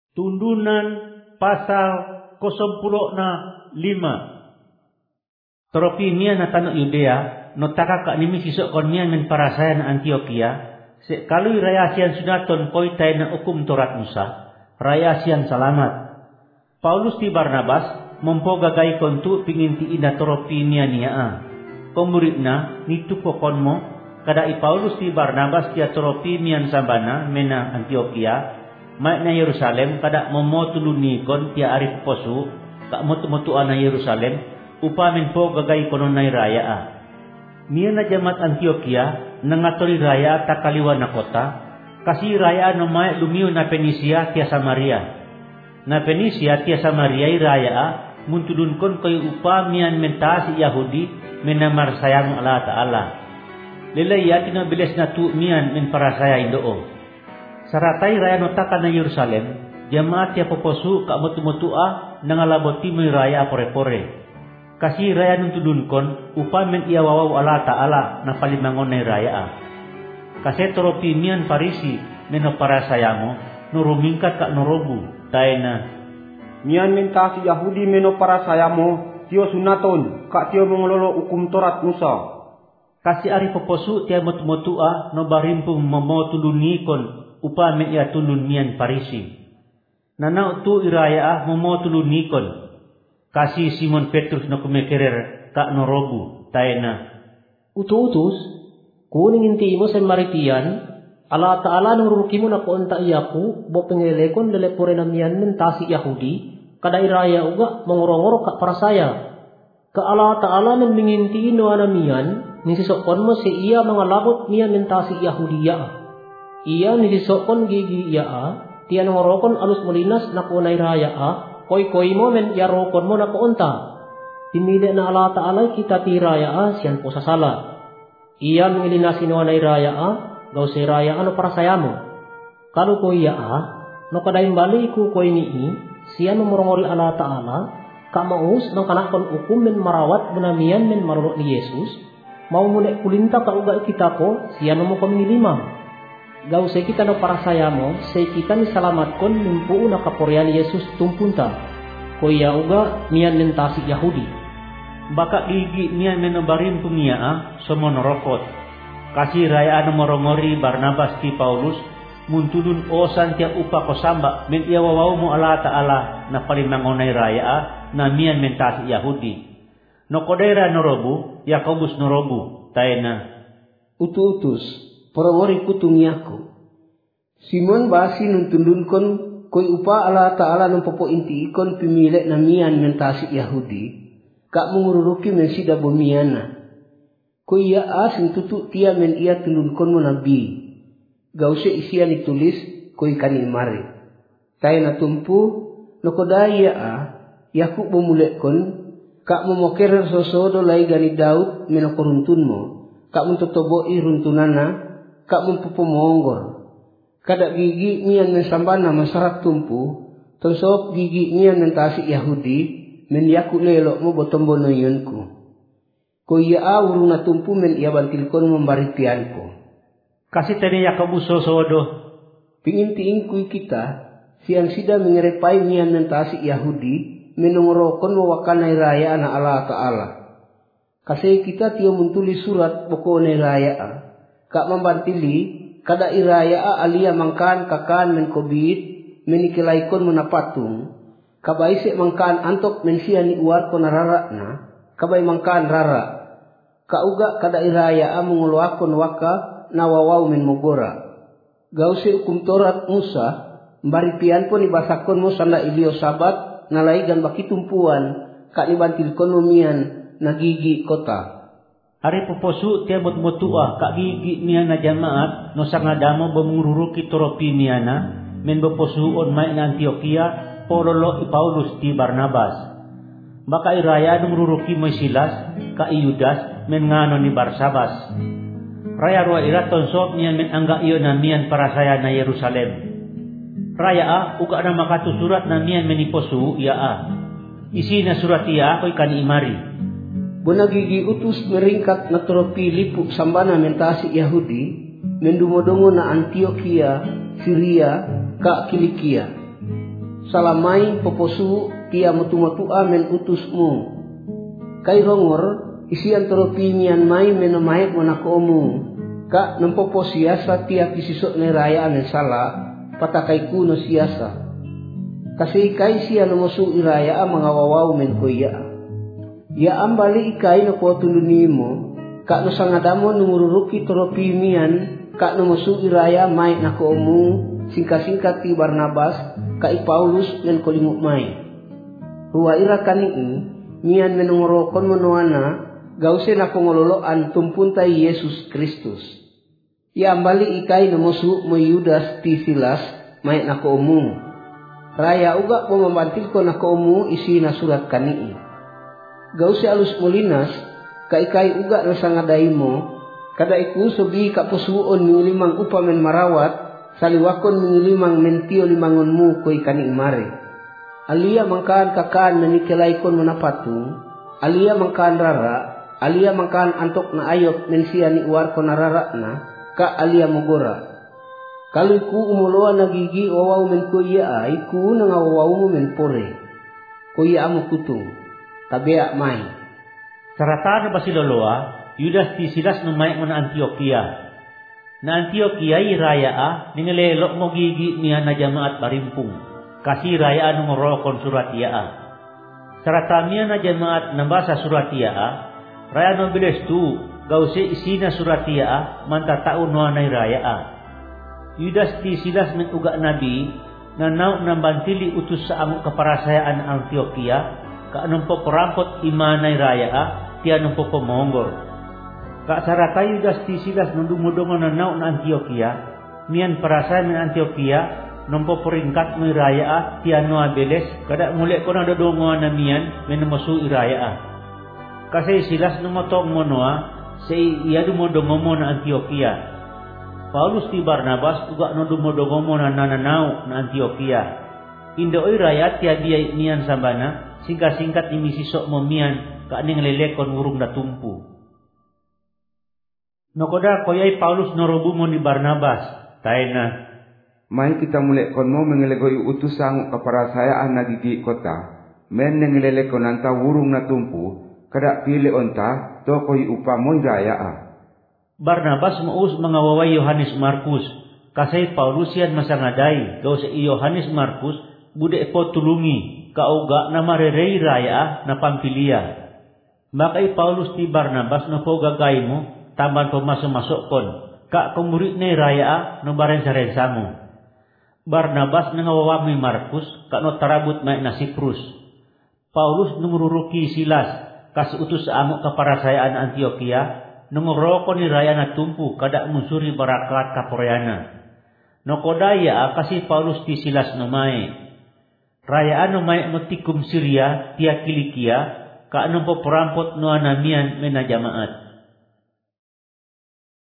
Tundunan pasal 05. Toropi nian na tanok Yudea, no taka kak nimi sisok kon nian men parasaya na Antioquia, se kalui raya sian sunaton koi tay na hukum Torat Musa, raya sian selamat. Paulus di Barnabas, mempogagai kontu pinginti ina toropi nian niaa. Komurit na, nitu pokon mo, kada i Paulus di Barnabas tia toropi nian sambana, mena Antioquia, mai na Yerusalem kada momotuluni kon tia arif posu ka motu-motuan na Yerusalem upamin po gagai konon na raya a. Niya na jamat Antioquia nangatori raya takaliwan na kota kasi raya no mai lumiu na Penisia tia Samaria. Na Penisia tia Samaria raya a muntudun kon koy upamian mentasi Yahudi menamar sayang Allah Taala. Lelaya tinabilis na tu mian men para saya indoo. Saratai raya notaka na Yerusalem, jamaat ya poposu ka mutu-mutua nangalaboti mo raya pore-pore. Kasi raya nuntudun kon upamen iya wawaw Allah Taala na palimangon na raya. Kasi toropi mian Parisi meno para sayamo nurumingkat ka norobu tayo na. Mian mentasi Yahudi meno para sayamo tio sunaton ka tio mengololo hukum Torat Musa. Kasi ari poposu tia mutu-mutua no barimpung momotuluni kon upamen ia tulun mian Parisi. Nanau tu iraya momotulun nikon. Kasi Simon Petrus na kumekerer ka norobu tayo na. Utus, kuning inti mo sa maritian, Allah Taala nuruki mo na konta iyaku, bo pengelekon lelepore na mian mentasi Yahudi, kada iraya uga mangorongoro ka para saya. Ka Allah Taala nang minginti no anamian, nisisokon mo si iya mga labot mian mentasi Yahudi ya. Iya nisisokon gigi iya tiyan ngorokon alus molinas na kunay raya koy mo men yarokon mo na kuunta. Timide na Allah Taala kita ti raya siyan po sa sala. Iya mingilinasin no anay raya gaw si raya ano para sayamo. Kalu ko iya no kadaing bali ku koy nii siyan mamorongori Allah Taala kamaus nang kanakon ukum men marawat bunamian men marunok ni Yesus mau mune kulinta ka uga kita ko siyan mo kami limang. Gaw say kita no para sayamo, say kita ni salamat kon nimpuo na kaporian ni Yesus tumpunta. Kuya uga miyan mentasi Yahudi. Baka igi niyan menobarim punia somonorokot. Kasi raya ano morongori Barnabas ti Paulus muntulun osan tia upa ko samba men iya wawaw mo Allah Taala na palimangonay raya na miyan mentasi Yahudi. No kodera norobu, Yakobus norobu, tayo na. Utus. Porowori kutungiaku. Simon basi nuntundun kon koy upa Allah Taala nung popo inti ikon pimilek na mian mentasi Yahudi. Kak mengururuki men sida bomiana. Koy iya asing tutu tia men iya tundun kon mo nabi. Gause isian ditulis koy kanin mari. Tayo na tumpu nokodaya yaku bomulek kon kak memoker sosodo lay gani Daud menokoruntun mo. Kak muntotobo runtunana kak mempupomonggor. Kada gigi mian mensambana masyarakat tumpu, tonsop gigi mian mentasi Yahudi, men yaku lelok mo botombono yunku. Ko iya urung na tumpu men iya bantilkon membaritianku. Kasi tadi Yakobus sosodo. Pingintiingku kita, siang sida mengerepai mian mentasi Yahudi, menungorokon wawakanay raya na Allah Taala. Kasi kita tiyo muntulis surat bokonay raya kak membantili kada iraya alia mangkan kakan men kobit menikilaikon menapatung kabay se mangkan antok mensia ni uar ko narara na kabay mangkan rara kauga kada iraya menguluakon waka nawawaw men mogora gause hukum Torat Musa mbaripian po ni basakon mo sanda ilio sabat nalaigan baki tumpuan kak ni bantilkon mian nagigi kota. Hari poposu tia mut-mutua kak gigi niya na jamaat no sangadamo bamururuki toropi niya na men boposuon may na Antioquia porolo i Paulus ti Barnabas. Baka iraya numururuki mo Silas ka Yudas men ngano ni Barsabas. Raya ruwa iraton sob niya men angga iyo na miyan para saya na Yerusalem. Raya uga na makatusurat na miyan meniposu iya isi na surat iya ko'y kaniimari. Bunagigi utus meringkat na tropi lipuk sambana mentasi Yahudi mendumodongo na Antioquia, Syria, ka Kilikia. salamai poposu tia mutu-mutua men utusmu. Kai rongor isian toropi mian mai menomai monakomu. Kak nempopo siasa tia kisisok ne raya men sala patakai kuno siasa. Kasi ikai sia nomosu iraya mangawawau men koya. Ya ambali ikai no ko tundunimo. Kak no sangadamo numururuki toropi mian kak nomosu iraya mai nakomu singkat-singkat ti Barnabas kai Paulus men kolimuk mai. Ruwa ira kanii mian menungorokon monoana gause nakongololoan tumpuntai Yesus Kristus. Ya ambali ikai nomosu mo Yudas ti Silas mai nakomu. Raya uga po membantilko nakomu isi na surat kanii. Gause alus molinas kai uga na sangadaimo kada iku sobi kapusuon mingilimang upa men marawat saliwakon mingilimang mentio limangonmu koi kani mare. Alia mangkaan kakaan menikelaikon menapatung, alia mangkaan rara, alia mangkaan antok na ayok mensia ni uar ko narara na ka alia mogora. Kalau iku umuloa nagigi wawaw men kuya ay ku nangawawaw mo men pore. Kuya amo kutung, tabea mai. Sarata na basiloloa, Yudas ti Silas numay mo na Antioquia. Na Antioquia raya ningalelok mo gigi niya na jamaat barimpung. Kasi raya numorokon surat iya. Sarata miya na jamaat nabasa surat iya, raya no biles tu, gause isina surat iya, mantatao no anay raya. Yudas ti Silas men uga nabi, na naw nambantili utus sa among kaparasayaan Antioquia, kaanong po perampot imanay raya, tianong po pomonggor. Kaasarata Yudas ti Silas nung dumudungo na naw na Antioquia, miyan parasay men Antioquia, nung po poringkat mo iraya, tiano abeles, kada muli ko na dodongo na miyan, men masu iraya. Kasi Silas nung matong mo noa, sa iya dumudungo mo na Antioquia. Paulus ti Barnabas uga no dumodongo mo na nananaw na Antioquia. Indo oy rayat ti adiyay miyan sambana, singkat-singkat imisisok mo miyan kaaning lelekon urong natumpu. Nokoda koyay Paulus norobu mo ni Barnabas, tayo na. May kita mulekon mo mengelegoy utus ang kaparasayaan na gigi kota, men nengelelekon anta urong natumpu, kada pili onta, to koy upamon raya. Barnabas maus mga waway Yohanes Markus, kasay Paulus yan masangaday, gaw sa Yohanes Markus, bude po tulungi, kauga na marerey raya na Pampilia. Makay Paulus ti Barnabas na po gagay mo, tamban po masumasokon, ka kumurit na raya no baren sa rensa mo. Barnabas na ngawawami Markus, ka no tarabot may na Cyprus. Paulus numururuki Silas, kas utos sa amo kaparasayaan Antioquia, nungoroko ni raya na tumpu kada musuri barakat kaporeana. No kodaya kasi Paulus ti Silas numay. Raya numay mutikum Syria tia Kilikia kaanong po perampot no anamian menajamaat.